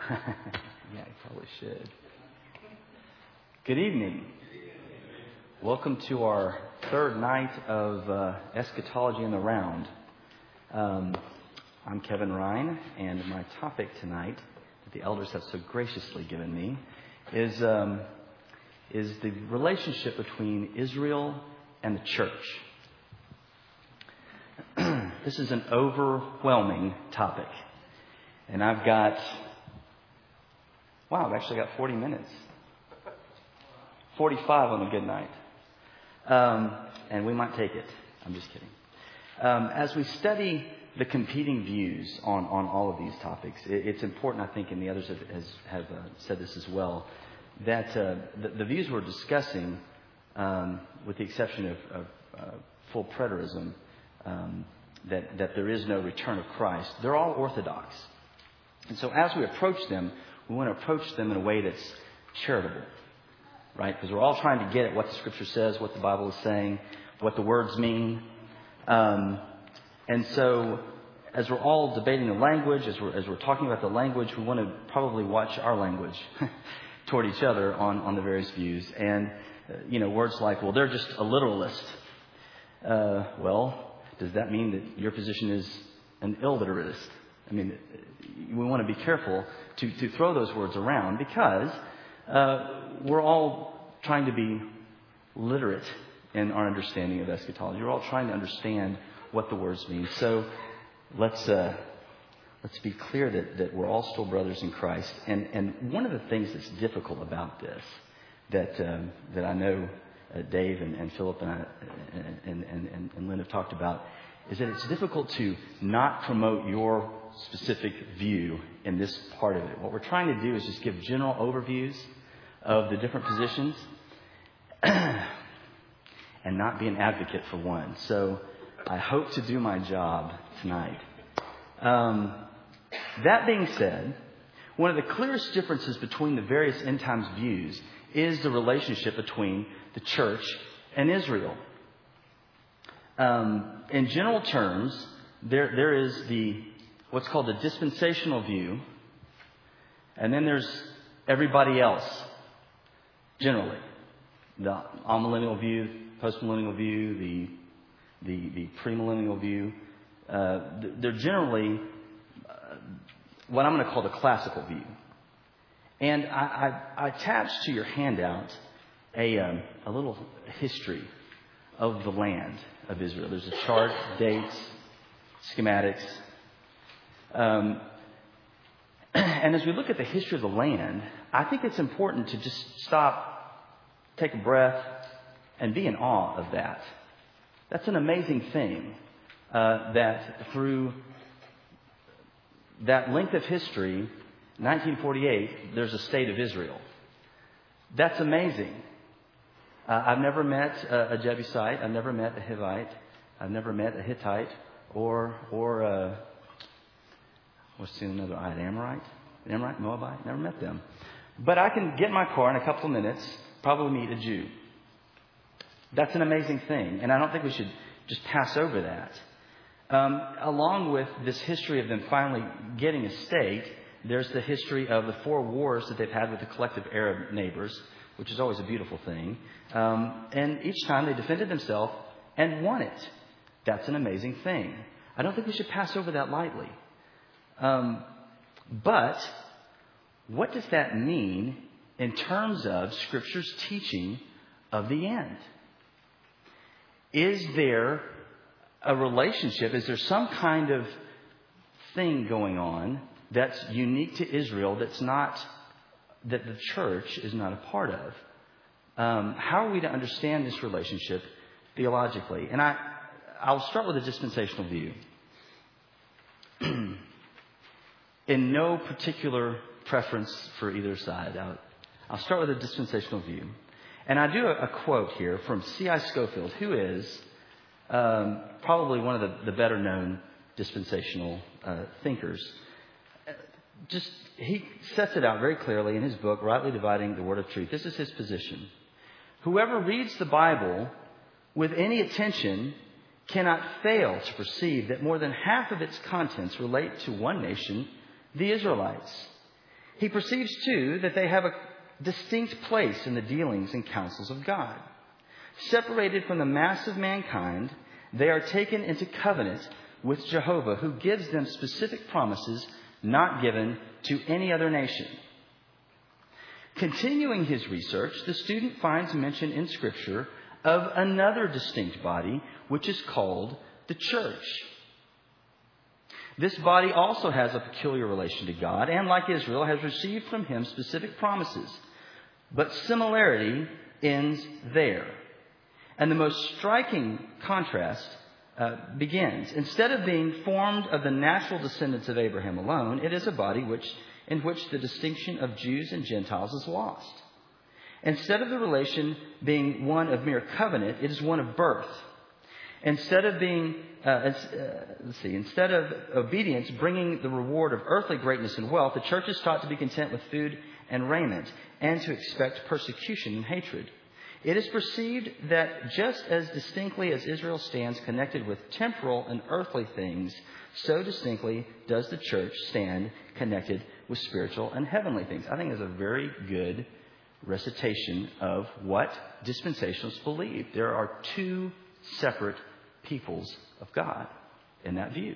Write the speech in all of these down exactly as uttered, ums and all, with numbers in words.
Yeah, I probably should. Good evening. Welcome to our third night of uh, Eschatology in the Round. Um, I'm Kevin Ryan, and my topic tonight that the elders have so graciously given me is um, is the relationship between Israel and the church. This is an overwhelming topic, and I've got wow, I've actually got forty minutes. forty-five on a good night. Um, and we might take it. I'm just kidding. Um, as we study the competing views on, on all of these topics, it, it's important, I think, and the others have, has, have uh, said this as well, that uh, the, the views we're discussing, um, with the exception of, of uh, full preterism, um, that, that there is no return of Christ, they're all orthodox. And so as we approach them, we want to approach them in a way that's charitable. Right? Because we're all trying to get at what the Scripture says, what the Bible is saying, what the words mean. Um, and so, as we're all debating the language, as we're, as we're talking about the language, we want to probably watch our language toward each other on, on the various views. And, uh, you know, words like, well, they're just a literalist. Uh, well, does that mean that your position is an illiteralist? I mean, we want to be careful to, to throw those words around because uh, we're all trying to be literate in our understanding of eschatology. We're all trying to understand what the words mean. So let's uh, let's be clear that, that we're all still brothers in Christ. And and one of the things that's difficult about this, that um, that I know uh, Dave and, and Philip and, I, and, and, and, and Lynn have talked about, is that it's difficult to not promote your specific view in this part of it. What we're trying to do is just give general overviews of the different positions and not be an advocate for one. So I hope to do my job tonight. Um, that being said, one of the clearest differences between the various end times views is the relationship between the church and Israel. Um, in general terms, there there is the what's called the dispensational view, and then there's everybody else. Generally, the amillennial view, postmillennial view, the the, the premillennial view, uh, they're generally uh, what I'm going to call the classical view. And I, I, I attached to your handout a um, a little history of the land of Israel. There's a chart, dates, schematics. Um, and as we look at the history of the land, I think it's important to just stop, take a breath, and be in awe of that. That's an amazing thing, uh, that through that length of history, nineteen forty-eight, there's a state of Israel. That's amazing. Uh, I've never met a, a Jebusite. I've never met a Hivite. I've never met a Hittite or or uh, what's the another? An Amorite, an Amorite, Moabite. Never met them. But I can get in my car in a couple of minutes, probably meet a Jew. That's an amazing thing. And I don't think we should just pass over that. Um, along with this history of them finally getting a state, there's the history of the four wars that they've had with the collective Arab neighbors, which is always a beautiful thing. Um, and each time they defended themselves and won it. That's an amazing thing. I don't think we should pass over that lightly. Um, but what does that mean in terms of Scripture's teaching of the end? Is there a relationship? Is there some kind of thing going on that's unique to Israel that's not, that the church is not a part of? Um, how are we to understand this relationship theologically? And I, I'll start with a dispensational view. In no particular preference for either side. I'll, I'll start with a dispensational view. And I do a, a quote here from C I Scofield, who is um, probably one of the, the better known dispensational uh, thinkers. Just he sets it out very clearly in his book, Rightly Dividing the Word of Truth. This is his position. Whoever reads the Bible with any attention cannot fail to perceive that more than half of its contents relate to one nation, the Israelites. He perceives, too, that they have a distinct place in the dealings and counsels of God. Separated from the mass of mankind, they are taken into covenant with Jehovah, who gives them specific promises not given to any other nation. Continuing his research, the student finds mention in Scripture of another distinct body, which is called the church. This body also has a peculiar relation to God, and like Israel, has received from him specific promises. But similarity ends there. And the most striking contrast uh, begins. Instead of being formed of the natural descendants of Abraham alone, it is a body which, in which the distinction of Jews and Gentiles is lost. Instead of the relation being one of mere covenant, it is one of birth. Instead of being, uh, uh, let's see, instead of obedience bringing the reward of earthly greatness and wealth, the church is taught to be content with food and raiment, and to expect persecution and hatred. It is perceived that just as distinctly as Israel stands connected with temporal and earthly things, so distinctly does the church stand connected with spiritual and heavenly things. I think it's a very good recitation of what dispensationalists believe. There are two separate peoples of God in that view.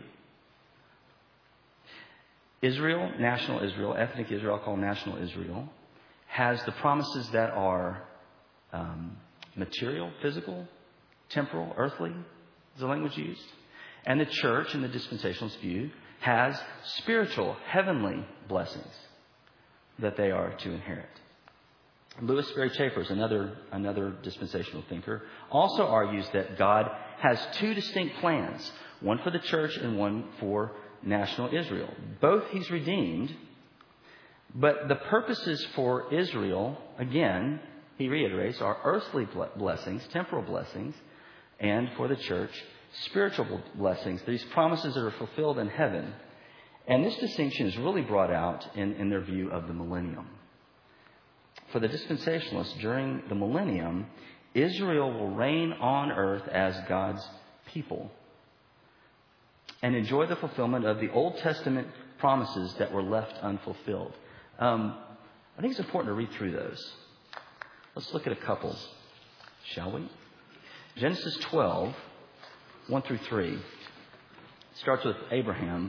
Israel, national Israel, ethnic Israel, called national Israel, has the promises that are um, material, physical, temporal, earthly, is the language used. And the church, in the dispensationalist view, has spiritual, heavenly blessings that they are to inherit. Louis Sperry Chafer, another, another dispensational thinker, also argues that God has two distinct plans, one for the church and one for national Israel. Both he's redeemed, but the purposes for Israel, again, he reiterates, are earthly blessings, temporal blessings, and for the church, spiritual blessings, these promises that are fulfilled in heaven. And this distinction is really brought out in, in their view of the millennium. For the dispensationalists, during the millennium, Israel will reign on earth as God's people and enjoy the fulfillment of the Old Testament promises that were left unfulfilled. Um, I think it's important to read through those. Let's look at a couple, shall we? Genesis twelve, one through three. It starts with Abraham.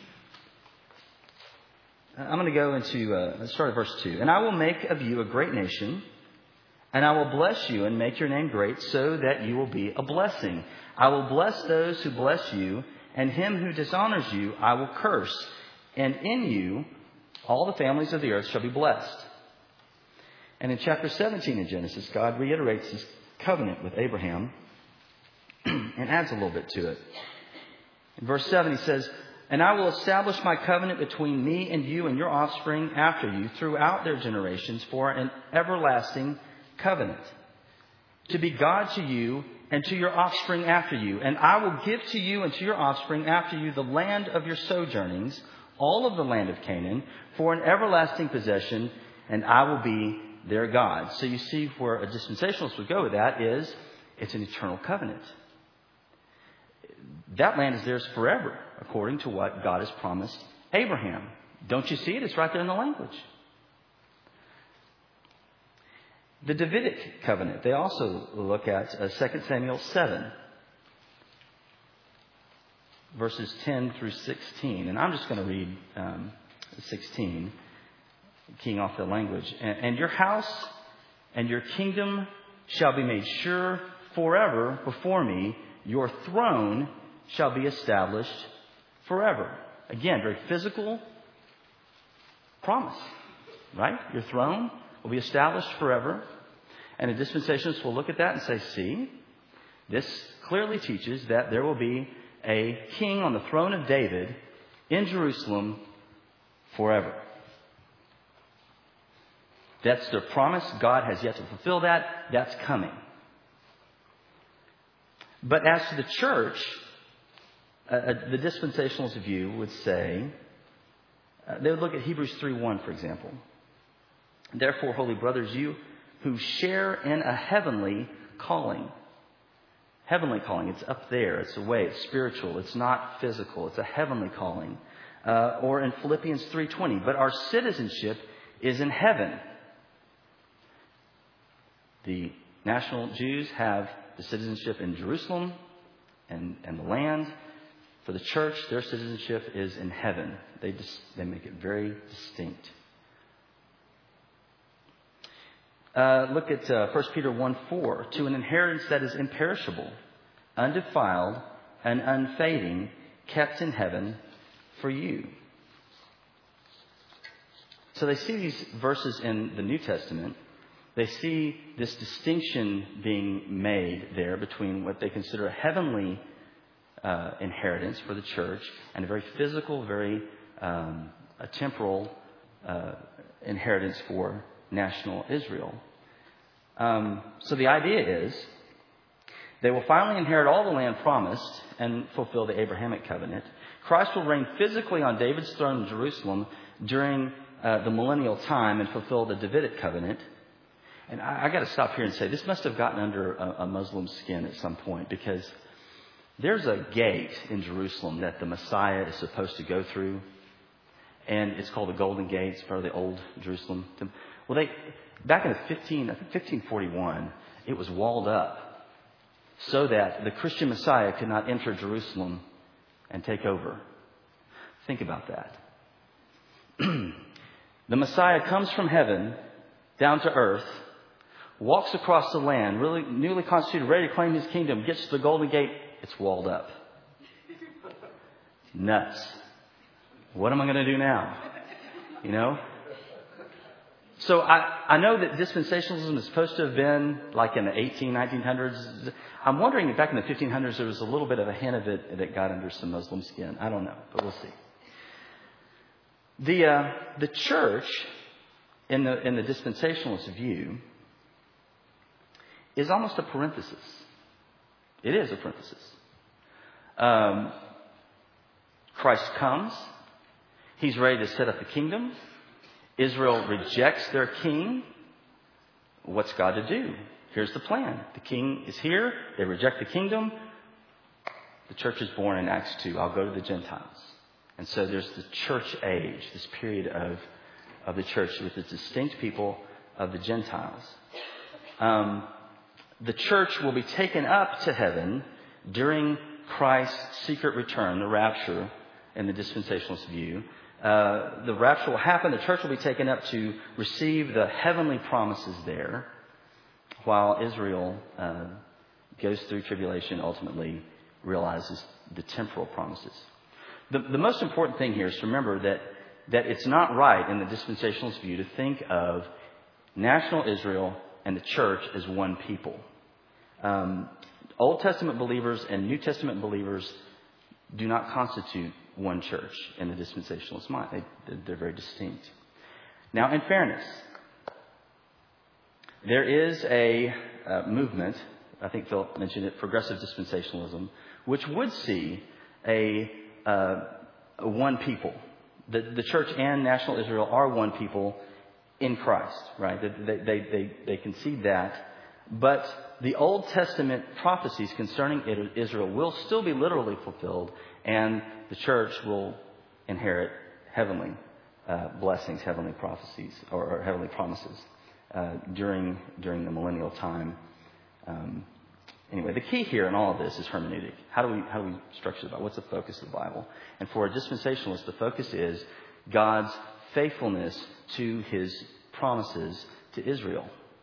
I'm going to go into, uh, let's start at verse two. And I will make of you a great nation, and I will bless you and make your name great, so that you will be a blessing. I will bless those who bless you, and him who dishonors you I will curse. And in you all the families of the earth shall be blessed. And in chapter seventeen of Genesis, God reiterates his covenant with Abraham and adds a little bit to it. In verse seven, he says, and I will establish my covenant between me and you and your offspring after you throughout their generations for an everlasting covenant, to be God to you and to your offspring after you. And I will give to you and to your offspring after you the land of your sojournings, all of the land of Canaan, for an everlasting possession, and I will be their God. So you see where a dispensationalist would go with that is it's an eternal covenant. That land is theirs forever, according to what God has promised Abraham. Don't you see it? It's right there in the language. The Davidic covenant, they also look at uh, Second Samuel seven, verses ten through sixteen. And I'm just going to read um, sixteen, keying off the language. And, and your house and your kingdom shall be made sure forever before me. Your throne shall be established forever. Again, very physical promise, right? Your throne will be established forever. And the dispensationalists will look at that and say, see, this clearly teaches that there will be a king on the throne of David in Jerusalem forever. That's their promise. God has yet to fulfill that. That's coming. But as to the church, uh, the dispensationalist view would say, uh, they would look at Hebrews three one, for example. Therefore, holy brothers, you who share in a heavenly calling. Heavenly calling, it's up there, it's away, it's spiritual, it's not physical, it's a heavenly calling. Uh, or in Philippians three twenty, but our citizenship is in heaven. The national Jews have the citizenship in Jerusalem and, and the land. For the church, their citizenship is in heaven. They just, they make it very distinct. Uh, look at uh, First Peter one four. To an inheritance that is imperishable, undefiled, and unfading, kept in heaven for you. So they see these verses in the New Testament. They see this distinction being made there between what they consider a heavenly uh, inheritance for the church and a very physical, very um, a temporal uh, inheritance for national Israel. Um, so the idea is they will finally inherit all the land promised and fulfill the Abrahamic covenant. Christ will reign physically on David's throne in Jerusalem during uh, the millennial time and fulfill the Davidic covenant. And I, I got to stop here and say this must have gotten under a, a Muslim's skin at some point, because there's a gate in Jerusalem that the Messiah is supposed to go through, and it's called the Golden Gate. It's part of the old Jerusalem. Well, they back in the fifteen, I think fifteen forty-one, it was walled up so that the Christian Messiah could not enter Jerusalem and take over. Think about that. The Messiah comes from heaven down to earth, walks across the land, really newly constituted, ready to claim his kingdom, gets to the Golden Gate, it's walled up. Nuts. What am I going to do now? You know? So I, I know that dispensationalism is supposed to have been like in the eighteen, nineteen hundreds. I'm wondering if back in the fifteen hundreds there was a little bit of a hint of it that got under some Muslim skin. I don't know, but we'll see. The uh, the church in the in the dispensationalist view is almost a parenthesis. It is a parenthesis. Um, Christ comes. He's ready to set up the kingdom. Israel rejects their king. What's God to do? Here's the plan. The king is here. They reject the kingdom. The church is born in Acts two. I'll go to the Gentiles. And so there's the church age, this period of, of the church with the distinct people of the Gentiles. Um, the church will be taken up to heaven during Christ's secret return, the rapture, in the dispensationalist view. Uh, the rapture will happen. The church will be taken up to receive the heavenly promises there, while Israel uh, goes through tribulation, ultimately realizes the temporal promises. The, the most important thing here is to remember that, that it's not right in the dispensationalist view to think of national Israel and the church as one people. Um, Old Testament believers and New Testament believers do not constitute one church in the dispensationalist mind. They, they're very distinct. Now, in fairness, there is a uh, movement, I think Phil mentioned it, progressive dispensationalism, which would see a, uh, a one people. The, the church and national Israel are one people in Christ, right? They, they, they, they concede that. But the Old Testament prophecies concerning Israel will still be literally fulfilled, and the church will inherit heavenly uh, blessings, heavenly prophecies, or, or heavenly promises uh, during during the millennial time. Um, anyway, the key here in all of this is hermeneutic. How do we how do we structure the Bible? What's the focus of the Bible? And for a dispensationalist, the focus is God's faithfulness to His promises to Israel.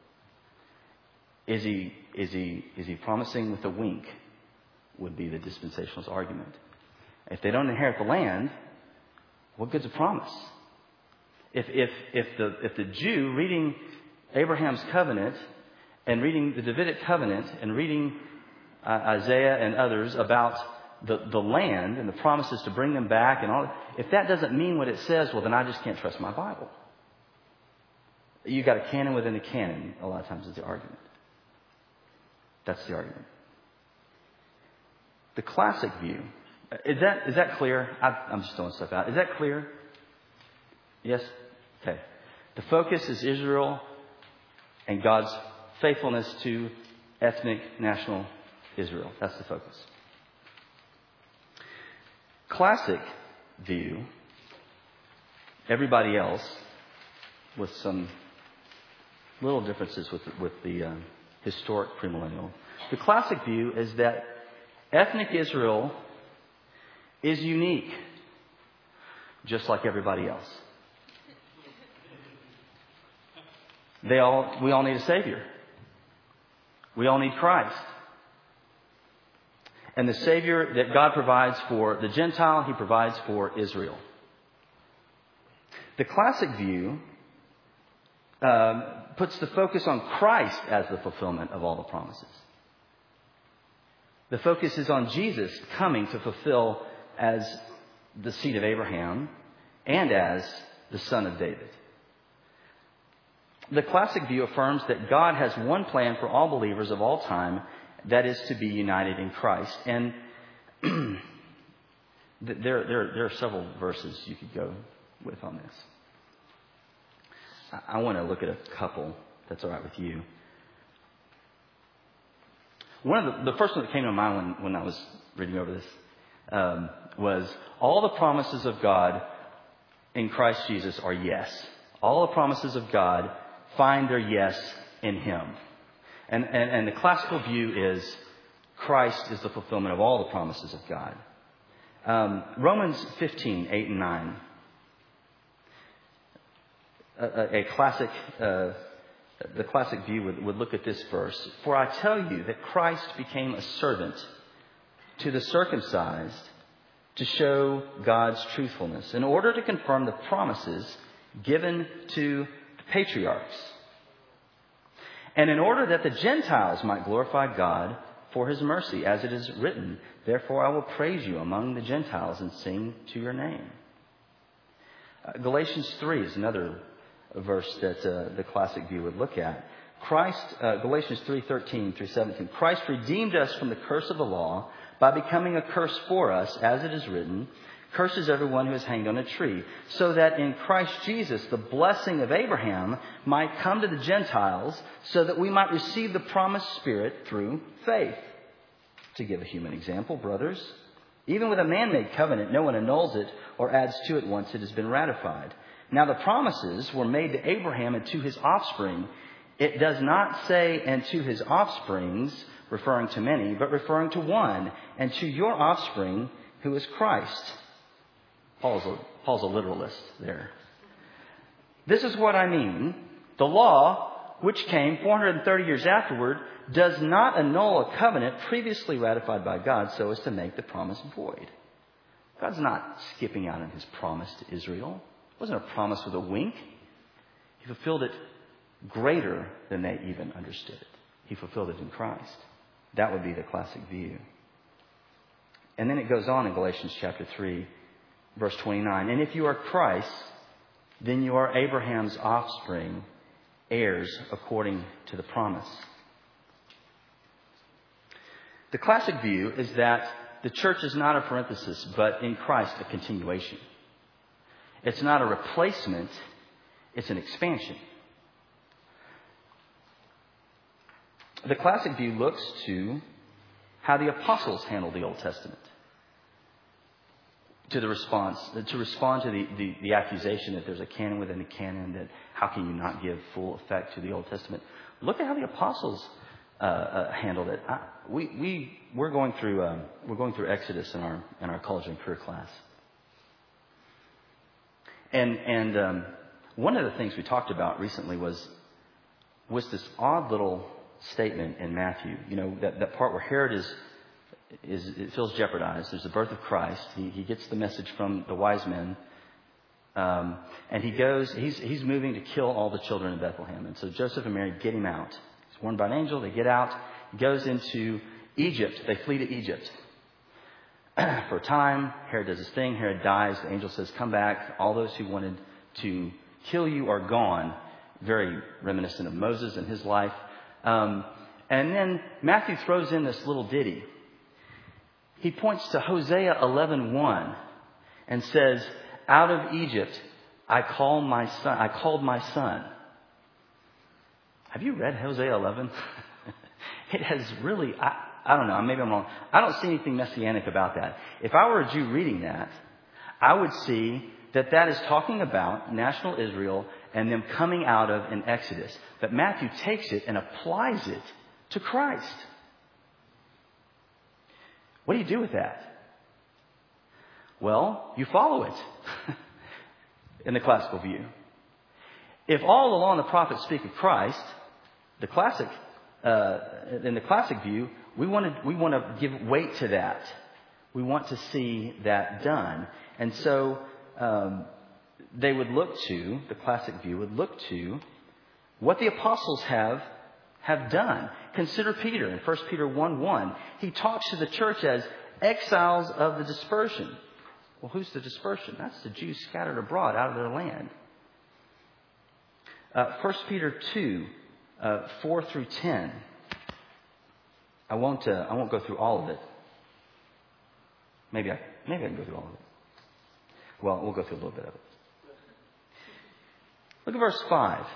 Is he is he is he promising with a wink? Would be the dispensationalist argument. If they don't inherit the land, what good's a promise? If if if the if the Jew reading Abraham's covenant and reading the Davidic covenant and reading uh, Isaiah and others about the, the land and the promises to bring them back and all, if that doesn't mean what it says, well then I just can't trust my Bible. You've got a canon within a canon. A lot of times is the argument. That's the argument. The classic view. Is that is that clear? I, I'm just throwing stuff out. Is that clear? Yes? Okay. The focus is Israel and God's faithfulness to ethnic, national Israel. That's the focus. Classic view everybody else, with some little differences with, with the uh, historic premillennial. The classic view is that ethnic Israel is unique, just like everybody else. They all, we all need a Savior. We all need Christ. And the Savior that God provides for the Gentile, He provides for Israel. The classic view um, puts the focus on Christ as the fulfillment of all the promises. The focus is on Jesus coming to fulfill as the seed of Abraham and as the son of David. The classic view affirms that God has one plan for all believers of all time, that is to be united in Christ. And there, there, there are several verses you could go with on this. I want to look at a couple, if that's all right with you. One of the, the first one that came to mind when, when I was reading over this um, was all the promises of God in Christ Jesus are yes. All the promises of God find their yes in Him. And, and, and the classical view is Christ is the fulfillment of all the promises of God. Um, Romans fifteen, eight and nine. A, a, a classic, uh, the classic view would, would look at this verse. For I tell you that Christ became a servant to the circumcised to show God's truthfulness, in order to confirm the promises given to the patriarchs, and in order that the Gentiles might glorify God for His mercy, as it is written, therefore I will praise you among the Gentiles and sing to your name. Uh, Galatians three is another verse that uh, the classic view would look at. Christ, uh, Galatians three thirteen through seventeen. Christ redeemed us from the curse of the law by becoming a curse for us, as it is written, curses everyone who is hanged on a tree, so that in Christ Jesus the blessing of Abraham might come to the Gentiles, so that we might receive the promised Spirit through faith. To give a human example, brothers, even with a man-made covenant, no one annuls it or adds to it once it has been ratified. Now the promises were made to Abraham and to his offspring. It does not say, and to his offsprings, referring to many, but referring to one, and to your offspring, who is Christ. Paul's a, Paul's a literalist there. This is what I mean. The law, which came four hundred thirty years afterward, does not annul a covenant previously ratified by God so as to make the promise void. God's not skipping out on His promise to Israel. It wasn't a promise with a wink. He fulfilled it greater than they even understood it. He fulfilled it in Christ. That would be the classic view. And then it goes on in Galatians chapter three, verse twenty-nine. And if you are Christ, then you are Abraham's offspring, heirs according to the promise. The classic view is that the church is not a parenthesis, but in Christ a continuation. It's not a replacement, it's an expansion. The classic view looks to how the apostles handled the Old Testament. To the response, to respond to the, the, the accusation that there's a canon within a canon, that how can you not give full effect to the Old Testament? Look at how the apostles uh, uh, handled it. I, we we we're going through um, we're going through Exodus in our in our college and career class, and and um, one of the things we talked about recently was was this odd little statement in Matthew. You know, that, that part where Herod is. Is it feels jeopardized. There's the birth of Christ. He, he gets the message from the wise men, um, and he goes. He's he's moving to kill all the children in Bethlehem. And so Joseph and Mary get him out. He's warned by an angel. They get out. He goes into Egypt. They flee to Egypt for a time. Herod does his thing. Herod dies. The angel says, "Come back. All those who wanted to kill you are gone." Very reminiscent of Moses and his life. Um, and then Matthew throws in this little ditty. He points to Hosea eleven one and says, "Out of Egypt I call my son. I called my son." Have you read Hosea eleven? It has really. I, I don't know. Maybe I'm wrong. I don't see anything messianic about that. If I were a Jew reading that, I would see that that is talking about national Israel and them coming out of an Exodus. But Matthew takes it and applies it to Christ. What do you do with that? Well, you follow it in the classical view. If all along the prophets speak of Christ, the classic, uh, in the classic view, we want to we want to give weight to that. We want to see that done, and so um, they would look to the classic view would look to what the apostles have have done. Consider Peter in First Peter one one. He talks to the church as exiles of the dispersion. Well, who's the dispersion? That's the Jews scattered abroad out of their land. Uh, First Peter two, uh, four through ten. I won't. Uh, I won't go through all of it. Maybe I. Maybe I can go through all of it. Well, we'll go through a little bit of it. Look at verse five.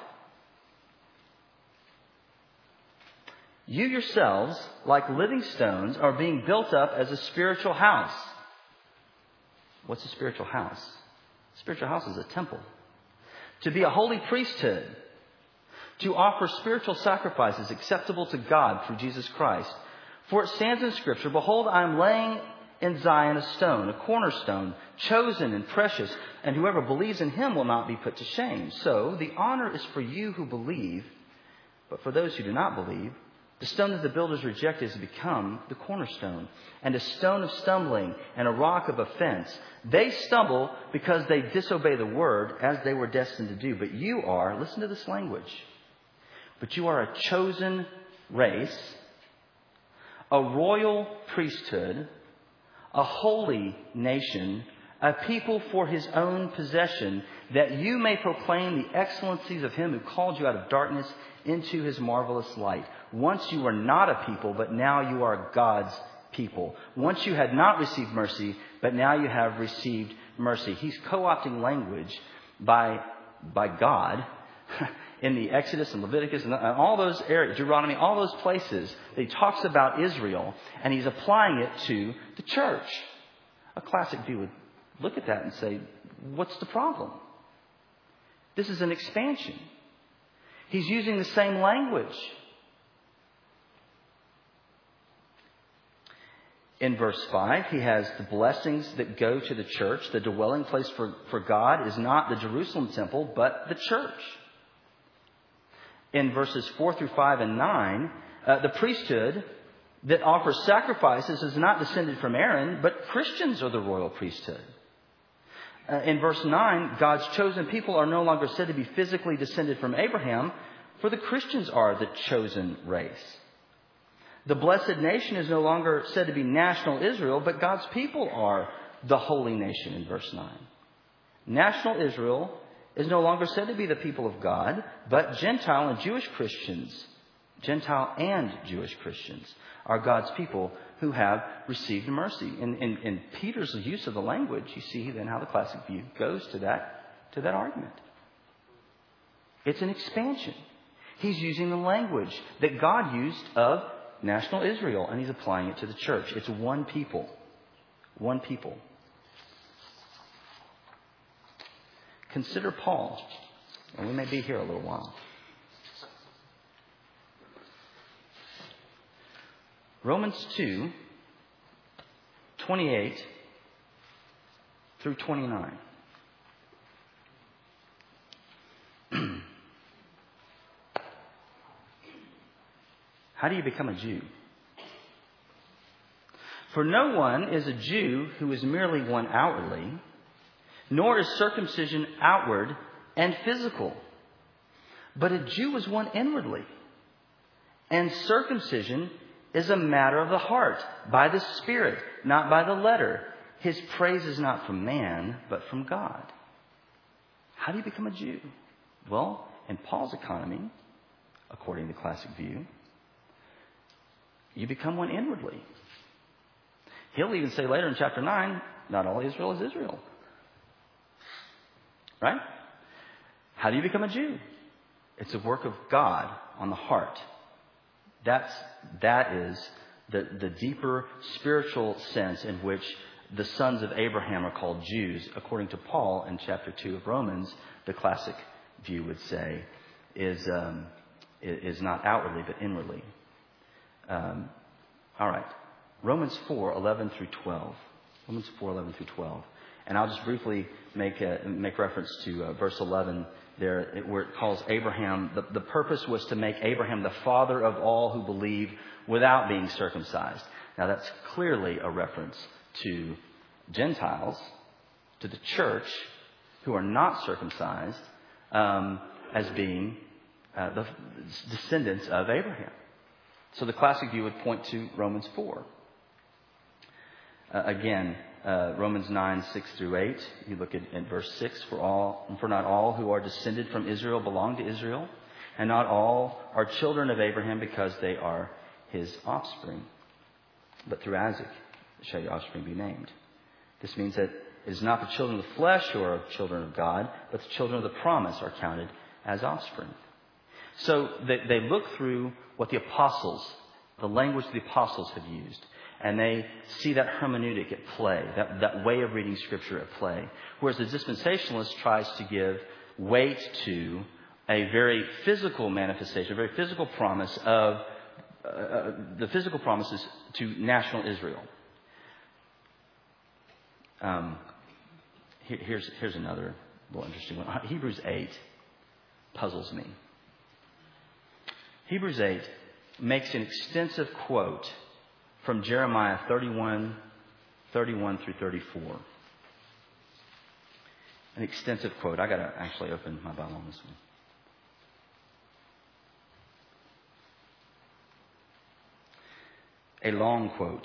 You yourselves, like living stones, are being built up as a spiritual house. What's a spiritual house? A spiritual house is a temple. To be a holy priesthood. To offer spiritual sacrifices acceptable to God through Jesus Christ. For it stands in Scripture, behold, I am laying in Zion a stone, a cornerstone, chosen and precious, and whoever believes in him will not be put to shame. So the honor is for you who believe, but for those who do not believe, the stone that the builders rejected has become the cornerstone, and a stone of stumbling and a rock of offense. They stumble because they disobey the word as they were destined to do. But you are, listen to this language, but you are a chosen race, a royal priesthood, a holy nation, a people for his own possession, that you may proclaim the excellencies of him who called you out of darkness into his marvelous light. Once you were not a people, but now you are God's people. Once you had not received mercy, but now you have received mercy. He's co-opting language by, by God in the Exodus and Leviticus and all those areas, Deuteronomy, all those places that he talks about Israel, and he's applying it to the church. A classic view would look at that and say, what's the problem? This is an expansion. He's using the same language. In verse five, he has the blessings that go to the church. The dwelling place for, for God is not the Jerusalem temple, but the church. In verses four through five and nine, uh, the priesthood that offers sacrifices is not descended from Aaron, but Christians are the royal priesthood. Uh, in verse nine, God's chosen people are no longer said to be physically descended from Abraham, for the Christians are the chosen race. The blessed nation is no longer said to be national Israel, but God's people are the holy nation in verse nine. National Israel is no longer said to be the people of God, but Gentile and Jewish Christians, Gentile and Jewish Christians are God's people who have received mercy. In, in, in Peter's use of the language, you see then how the classic view goes to that, to that argument. It's an expansion. He's using the language that God used of national Israel, and he's applying it to the church. It's one people. One people. Consider Paul, and we may be here a little while. Romans two, twenty-eight through twenty-nine. How do you become a Jew? For no one is a Jew who is merely one outwardly, nor is circumcision outward and physical. But a Jew is one inwardly. And circumcision is a matter of the heart, by the Spirit, not by the letter. His praise is not from man, but from God. How do you become a Jew? Well, in Paul's economy, according to the classic view, you become one inwardly. He'll even say later in chapter nine, not all Israel is Israel. Right? How do you become a Jew? It's a work of God on the heart. That's, that is the, the deeper spiritual sense in which the sons of Abraham are called Jews. According to Paul in chapter two of Romans, the classic view would say is um, is not outwardly but inwardly. Um, all right, Romans four eleven through twelve. Romans four eleven through twelve, and I'll just briefly make a, make reference to uh, verse eleven there, where it calls Abraham. The, the purpose was to make Abraham the father of all who believe without being circumcised. Now that's clearly a reference to Gentiles, to the church, who are not circumcised, um, as being uh, the descendants of Abraham. So the classic view would point to Romans four. Uh, again, uh, Romans nine, six through eight. You look at, at verse six. For all, for not all who are descended from Israel belong to Israel, and not all are children of Abraham because they are his offspring. But through Isaac shall your offspring be named. This means that it is not the children of the flesh who are children of God, but the children of the promise are counted as offspring. So they, they look through what the apostles, the language the apostles have used, and they see that hermeneutic at play, that, that way of reading Scripture at play. Whereas the dispensationalist tries to give weight to a very physical manifestation, a very physical promise of uh, the physical promises to national Israel. Um, here, here's, here's another little interesting one. Hebrews eight puzzles me. Hebrews eight makes an extensive quote from Jeremiah thirty-one, thirty-one through thirty-four. An extensive quote. I got to actually open my Bible on this one. A long quote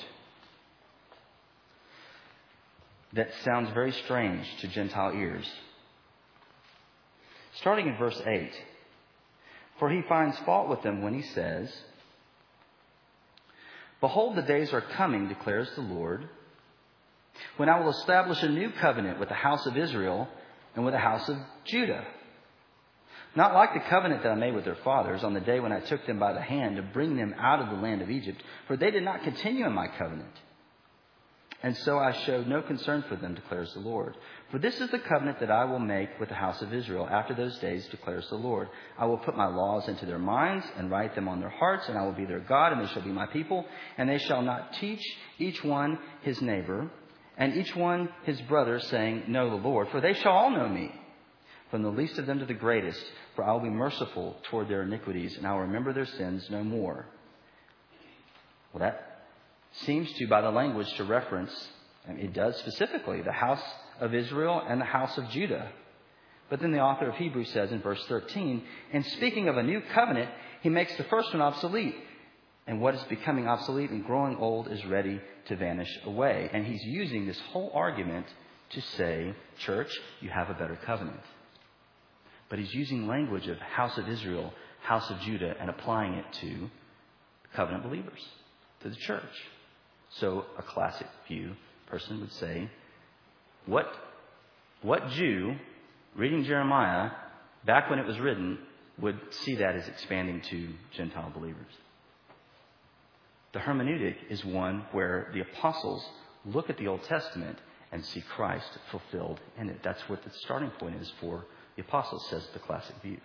that sounds very strange to Gentile ears. Starting in verse eight. For he finds fault with them when he says, Behold, the days are coming, declares the Lord, when I will establish a new covenant with the house of Israel and with the house of Judah. Not like the covenant that I made with their fathers on the day when I took them by the hand to bring them out of the land of Egypt, for they did not continue in my covenant. And so I showed no concern for them, declares the Lord. For this is the covenant that I will make with the house of Israel after those days, declares the Lord. I will put my laws into their minds and write them on their hearts, and I will be their God, and they shall be my people. And they shall not teach each one his neighbor, and each one his brother, saying, Know the Lord, for they shall all know me, from the least of them to the greatest. For I will be merciful toward their iniquities, and I will remember their sins no more. Well, that seems to, by the language, to reference, and it does specifically, the house of Israel and the house of Judah. But then the author of Hebrews says in verse thirteen, and speaking of a new covenant, he makes the first one obsolete. And what is becoming obsolete and growing old is ready to vanish away. And he's using this whole argument to say, church, you have a better covenant. But he's using language of house of Israel, house of Judah, and applying it to covenant believers, to the church. So a classic view person would say, what, what Jew reading Jeremiah back when it was written would see that as expanding to Gentile believers? The hermeneutic is one where the apostles look at the Old Testament and see Christ fulfilled in it. That's what the starting point is for the apostles, says the classic view.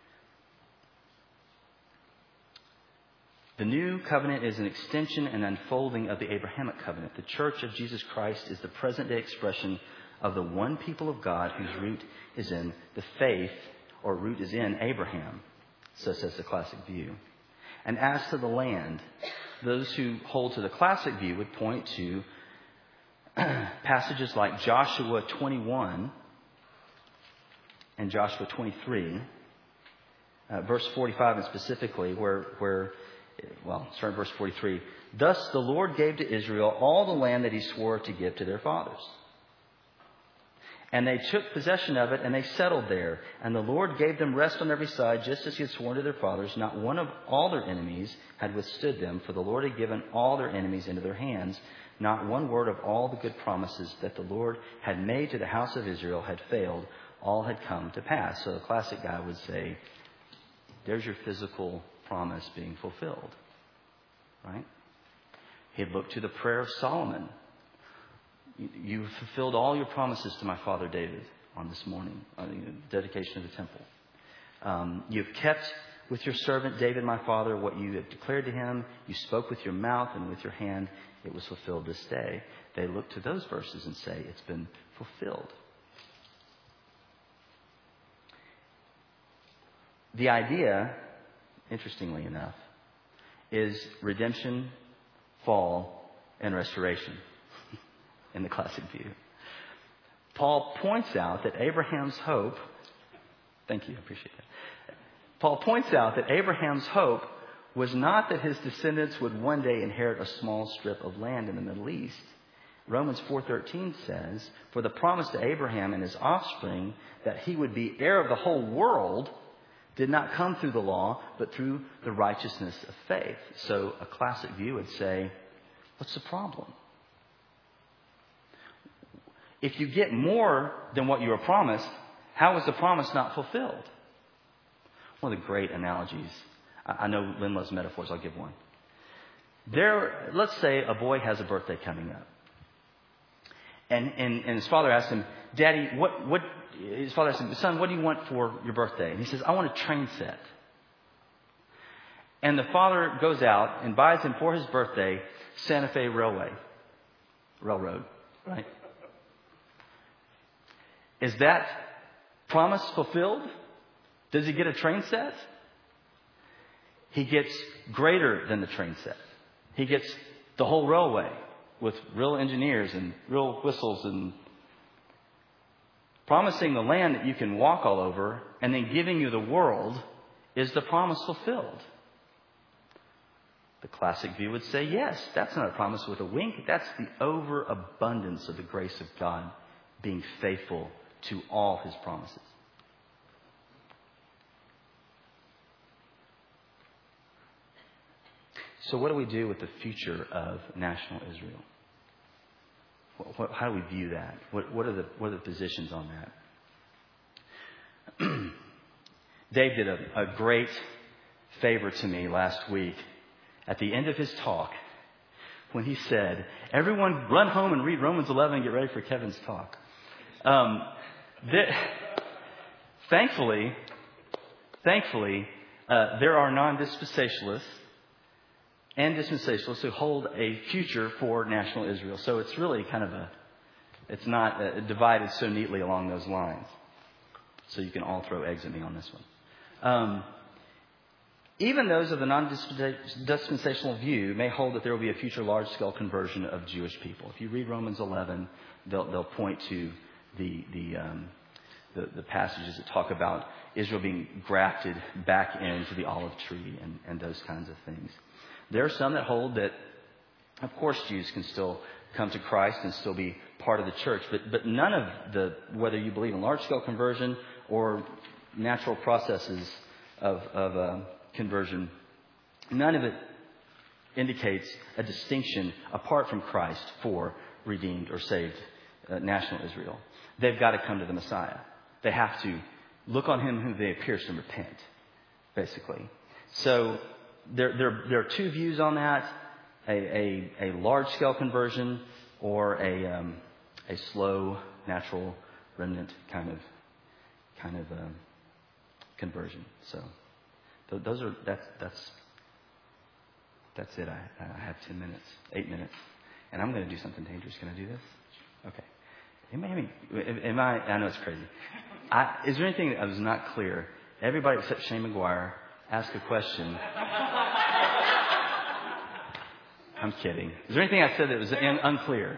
The new covenant is an extension and unfolding of the Abrahamic covenant. The church of Jesus Christ is the present-day expression of the one people of God whose root is in the faith, or root is in Abraham. So says the classic view. And as to the land, those who hold to the classic view would point to passages like Joshua twenty-one and Joshua twenty-three, uh, verse forty-five and specifically, where, where well, starting verse forty-three. Thus the Lord gave to Israel all the land that he swore to give to their fathers. And they took possession of it, and they settled there. And the Lord gave them rest on every side, just as he had sworn to their fathers. Not one of all their enemies had withstood them, for the Lord had given all their enemies into their hands. Not one word of all the good promises that the Lord had made to the house of Israel had failed. All had come to pass. So the classic guy would say, there's your physical promise being fulfilled. Right? He'd look to the prayer of Solomon. You, you fulfilled all your promises to my father David on this morning, on the dedication of the temple. Um, you have kept with your servant David, my father, what you have declared to him. You spoke with your mouth and with your hand. It was fulfilled this day. They look to those verses and say, it's been fulfilled. The idea, interestingly enough, is redemption, fall, and restoration in the classic view. Paul points out that Abraham's hope, thank you, I appreciate that. Paul points out that Abraham's hope was not that his descendants would one day inherit a small strip of land in the Middle East. Romans four thirteen says, for the promise to Abraham and his offspring that he would be heir of the whole world did not come through the law, but through the righteousness of faith. So a classic view would say, what's the problem? If you get more than what you were promised, how is the promise not fulfilled? One of the great analogies. I know Lynn loves metaphors. I'll give one. There, let's say a boy has a birthday coming up. And, and, and his father asks him, Daddy, what, what, his father asks him, son, what do you want for your birthday? And he says, I want a train set. And the father goes out and buys him for his birthday Santa Fe Railway, Railroad, right? Is that promise fulfilled? Does he get a train set? He gets greater than the train set. He gets the whole railway with real engineers and real whistles and promising the land that you can walk all over and then giving you the world. Is the promise fulfilled? The classic view would say, yes, that's not a promise with a wink. That's the overabundance of the grace of God being faithful to all his promises. So what do we do with the future of national Israel? What, what, how do we view that? What, what, are the, what are the positions on that? Dave did a, a great favor to me last week at the end of his talk when he said, everyone run home and read Romans eleven and get ready for Kevin's talk. Um, that, thankfully, thankfully, uh, there are non-dispensationalists and dispensationalists who hold a future for national Israel. So it's really kind of a, it's not uh, divided so neatly along those lines. So you can all throw eggs at me on this one. Um, even those of the non-dispensational view may hold that there will be a future large-scale conversion of Jewish people. If you read Romans eleven, they'll, they'll point to the the, um, the the passages that talk about Israel being grafted back into the olive tree and, and those kinds of things. There are some that hold that, of course, Jews can still come to Christ and still be part of the church, but but none of the, whether you believe in large-scale conversion or natural processes of, of uh, conversion, none of it indicates a distinction apart from Christ for redeemed or saved uh, national Israel. They've got to come to the Messiah. They have to look on him whom they have pierced and repent, basically. So there, there, there are two views on that, a, a, a large-scale conversion or a, um, a slow, natural, remnant kind of kind of um, conversion. So th- those are that's that's that's it. I, I have ten minutes, eight minutes, and I'm going to do something dangerous. Can I do this? Okay. Am I? Am I? I know it's crazy. I, is there anything that was not clear? Everybody except Shane McGuire asked a question. I'm kidding. Is there anything I said that was in, unclear?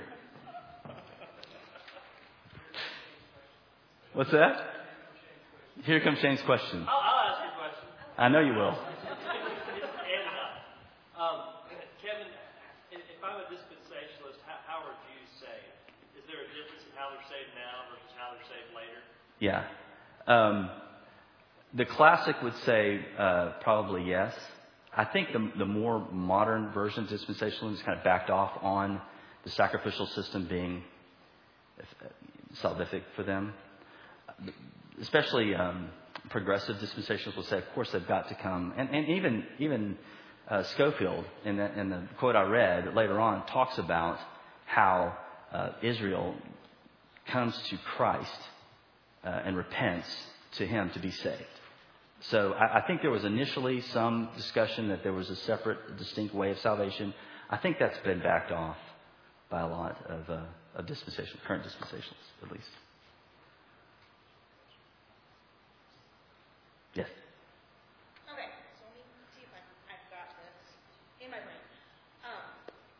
What's that? Here comes Shane's question. I'll, I'll ask you a question. I know you will. and, uh, um, Kevin, if I'm a dispensationalist, how, how are Jews saved? Is there a difference in how they're saved now versus how they're saved later? Yeah. Um, the classic would say uh, probably yes. I think the, the more modern version of dispensationalism is kind of backed off on the sacrificial system being salvific for them. Especially um, progressive dispensationalists will say, of course, they've got to come. And, and even even uh, Schofield, in the, in the quote I read later on, talks about how uh, Israel comes to Christ uh, and repents to Him to be saved. So I, I think there was initially some discussion that there was a separate, distinct way of salvation. I think that's been backed off by a lot of, uh, of dispensation, current dispensations, at least. Yes. Okay, so let me see if I, I've got this in my brain. Um,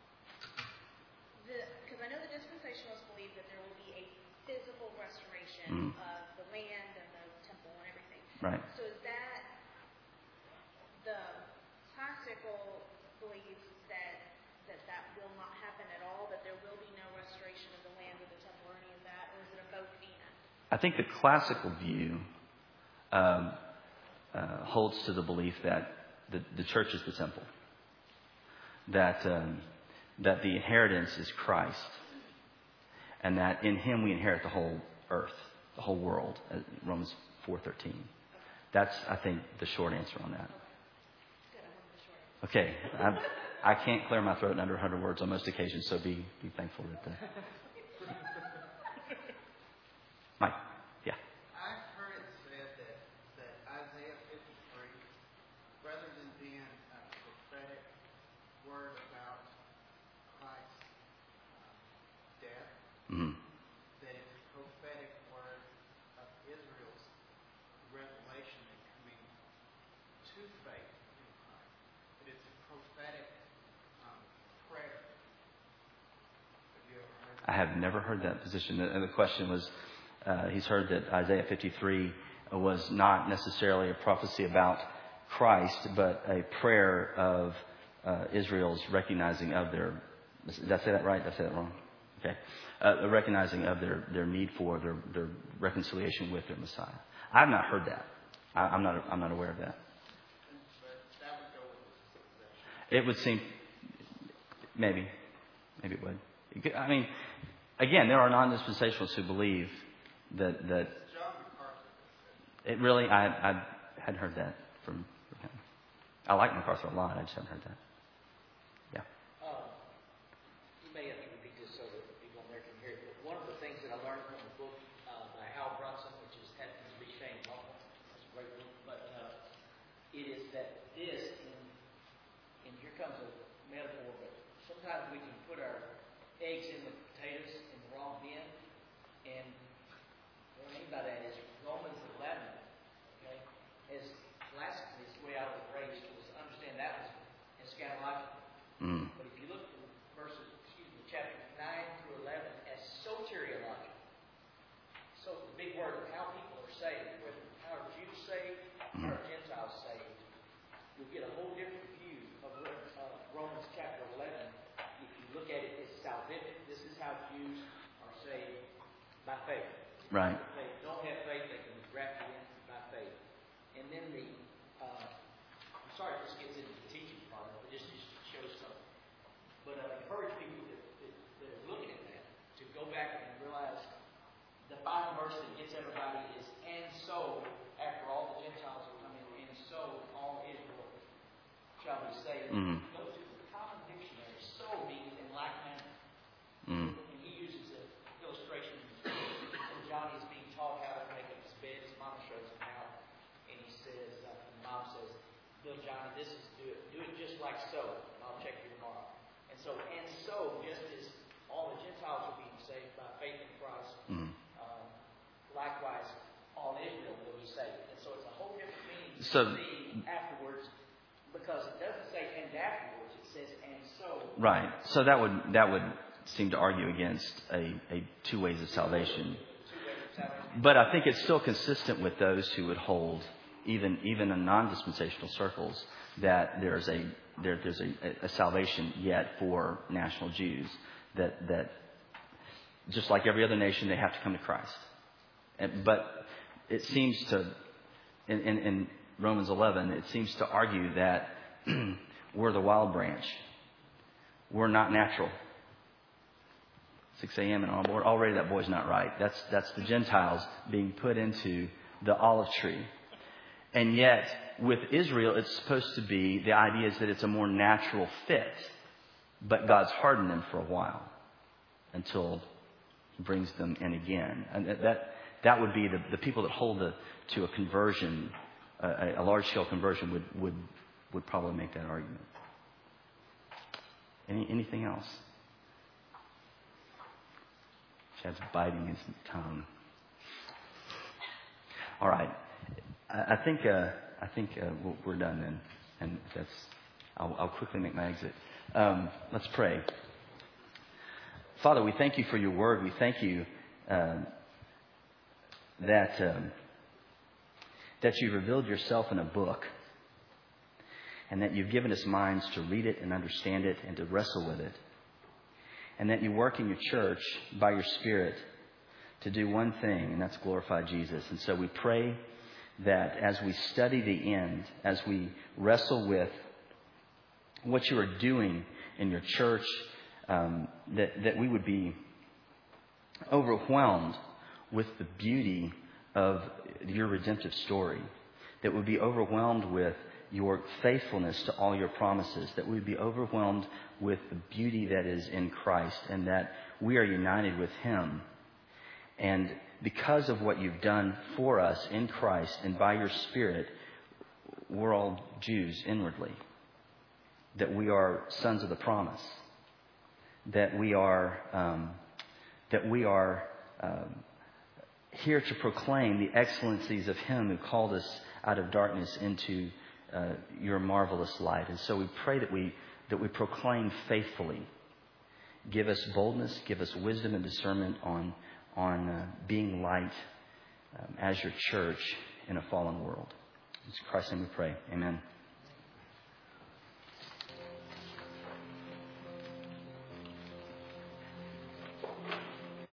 the because I know the dispensationalists believe that there will be a physical restoration Mm. of the land and the temple and everything. Right. So is that the classical belief that that that will not happen at all, that there will be no restoration of the land or the temple or any of that, or is it a both and? I think the classical view um, uh, holds to the belief that the, the church is the temple, that um, that the inheritance is Christ, and that in Him we inherit the whole earth, the whole world. Romans four thirteen. That's, I think, the short answer on that. Okay, I'm, I can't clear my throat in under one hundred words on most occasions, so be be thankful that. The... Mike, yeah. I've heard it said that, that Isaiah fifty-three, rather than being a prophetic word about Christ's uh, death, Mm-hmm. that it's a prophetic word of Israel's revelation and coming to faith in Christ. But it's a prophetic um, prayer. Have you ever heard that? I have never heard that position. And the question was, uh, he's heard that Isaiah fifty-three was not necessarily a prophecy about Christ, but a prayer of uh, Israel's recognizing of their. Did I say that right? Did I say that wrong? Okay, uh, a recognizing of their, their need for their, their reconciliation with their Messiah. I've not heard that. I, I'm not. I'm not aware of that. But that would go with the It would seem, maybe, maybe it would. It could- I mean, again, there are non-dispensationalists who believe that that John MacArthur. it really. I I hadn't heard that from from him. I like MacArthur a lot. I just haven't heard that. Yeah. Um, you may have to repeat this so that people on there can hear it. But one of the things that I learned from the book uh, by Hal Brunson, which is Happens to Be Shane Lawful, that's a great book, but uh, it is that this, in, and here comes a metaphor, but sometimes we can put our eggs in the potatoes in the wrong bin, and what I mean by that is Romans eleven, okay, as classically, it's the way I was raised, was to understand that was eschatological. Mm. But if you look at verses, excuse me, chapter nine through eleven as soteriological, so the big word of how people are saved, whether how are Jews saved, how are Gentiles saved, you'll get a whole different view of what uh, Romans chapter eleven, if you look at it as salvific. This is how Jews are saved by faith. Right. If they don't have faith, they can be grafted in by faith. And then the, uh, I'm sorry if this gets into the teaching part of it, but just, just shows something. But I encourage people that, that, that are looking at that to go back and realize the final verse that gets everybody is, and so, after all the Gentiles will come in, and so all Israel shall be saved. Mhm. Go to the common dictionary, so means in like manner. Mm. And he uses an illustration when Johnny is being taught how to make up his bed. His mom shows him how, and he says, uh, and the mom says, "Bill, Johnny, this is do it. Do it just like so, and I'll check you tomorrow." And so, and so, just as all the Gentiles are being saved by faith in Christ, Mm. um, likewise, all Israel will be saved. And so, it's a whole different meaning to So- see afterwards, because it doesn't say and afterwards. It says and so. Right. So that would that would seem to argue against a, a two ways of salvation. But I think it's still consistent with those who would hold, even even in non-dispensational circles, that there's a there, there's a, a salvation yet for national Jews. That that just like every other nation, they have to come to Christ. And, but it seems to in, in, in Romans eleven, it seems to argue that we're the wild branch. We're not natural. six a.m. and on board. Already that boy's not right. That's that's the Gentiles being put into the olive tree. And yet, with Israel, it's supposed to be, the idea is that it's a more natural fit. But God's hardened them for a while. until He brings them in again. And that that would be the, the people that hold the, to a conversion, a, a large-scale conversion would, would would probably make that argument. Any anything else? Chad's biting his tongue. All right, I, I think uh, I think uh, we're done then, and that's. I'll, I'll quickly make my exit. Um, let's pray. Father, we thank you for your word. We thank you uh, that um, that you revealed yourself in a book, and that you've given us minds to read it and understand it and to wrestle with it, and that you work in your church by your Spirit to do one thing, and that's glorify Jesus. And so we pray that as we study the end, as we wrestle with what you are doing in your church, um, that, that we would be overwhelmed with the beauty of your redemptive story, that would be overwhelmed with your faithfulness to all your promises, that we would be overwhelmed with the beauty that is in Christ, and that we are united with Him. And because of what you've done for us in Christ and by your Spirit, we're all Jews inwardly. That we are sons of the promise. That we are um, that we are um, here to proclaim the excellencies of Him who called us out of darkness into uh, your marvelous light. And so we pray that we that we proclaim faithfully. Give us boldness, give us wisdom and discernment on on uh, being light um, as your church in a fallen world. In Christ's name we pray. Amen.